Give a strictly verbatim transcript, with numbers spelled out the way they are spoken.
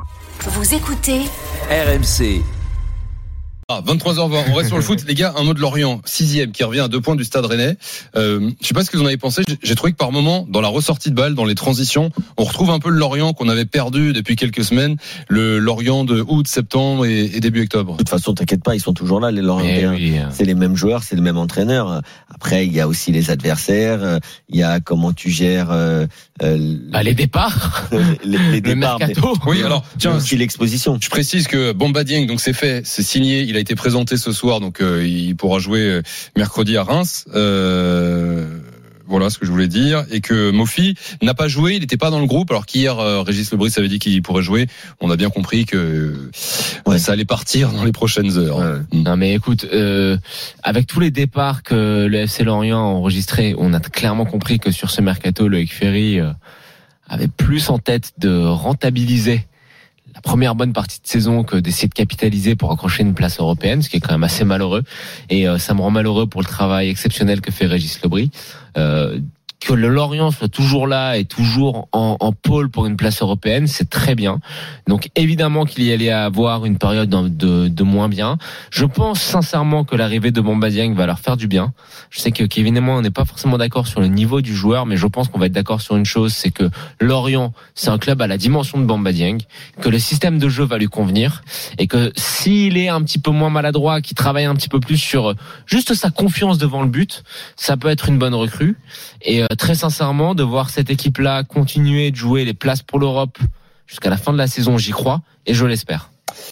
Vous écoutez R M C. Ah, vingt-trois heures vingt, on reste sur le foot. Les gars, un mot de Lorient, sixième, qui revient à deux points du Stade Rennais. Euh, je sais pas ce que vous en avez pensé. J'ai, j'ai trouvé que par moment, dans la ressortie de balle, dans les transitions, on retrouve un peu le Lorient qu'on avait perdu depuis quelques semaines. Le Lorient de août, septembre et, et début octobre. De toute façon, t'inquiète pas, ils sont toujours là, les Lorientais. Oui. C'est les mêmes joueurs, c'est le même entraîneur. Après, il y a aussi les adversaires. Il y a comment tu gères euh, euh, bah, les départs, les, les le départs. mercato. Mais, Oui, alors tiens, aussi l'exposition. je précise que Bamba Dieng, donc c'est fait, c'est signé. Il a été présenté ce soir, donc euh, il pourra jouer mercredi à Reims. Euh, voilà ce que je voulais dire. Et que Mofi n'a pas joué, il n'était pas dans le groupe, alors qu'hier euh, Régis Lebris avait dit qu'il pourrait jouer. On a bien compris que ouais, ça allait partir dans les prochaines heures. Ouais. Non mais écoute, euh, avec tous les départs que le F C Lorient a enregistrés, on a clairement compris que sur ce mercato, Loïc Ferry euh, avait plus en tête de rentabiliser la première bonne partie de saison que d'essayer de capitaliser pour accrocher une place européenne, ce qui est quand même assez malheureux. Et euh, ça me rend malheureux pour le travail exceptionnel que fait Régis Lebris. Euh, que le Lorient soit toujours là et toujours en, en pôle pour une place européenne, c'est très bien. Donc évidemment qu'il y allait avoir une période de, de moins bien. Je pense sincèrement que l'arrivée de Bamba Dieng va leur faire du bien. Je sais que Kevin et moi on n'est pas forcément d'accord sur le niveau du joueur, mais je pense qu'on va être d'accord sur une chose, c'est que Lorient c'est un club à la dimension de Bamba Dieng, que le système de jeu va lui convenir et que s'il est un petit peu moins maladroit, qu'il travaille un petit peu plus sur juste sa confiance devant le but, ça peut être une bonne recrue. Et très sincèrement, de voir cette équipe-là continuer de jouer les places pour l'Europe jusqu'à la fin de la saison, j'y crois et je l'espère.